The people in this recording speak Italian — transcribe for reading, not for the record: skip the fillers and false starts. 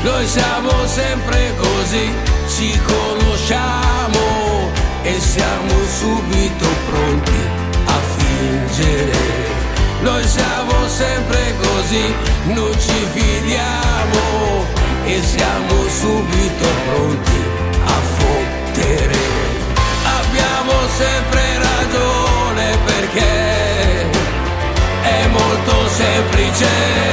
Noi siamo sempre così, ci conosciamo e siamo subito pronti a fingere. Noi siamo sempre così, non ci fidiamo e siamo subito pronti a fottere. Abbiamo sempre ragione perché è molto semplice.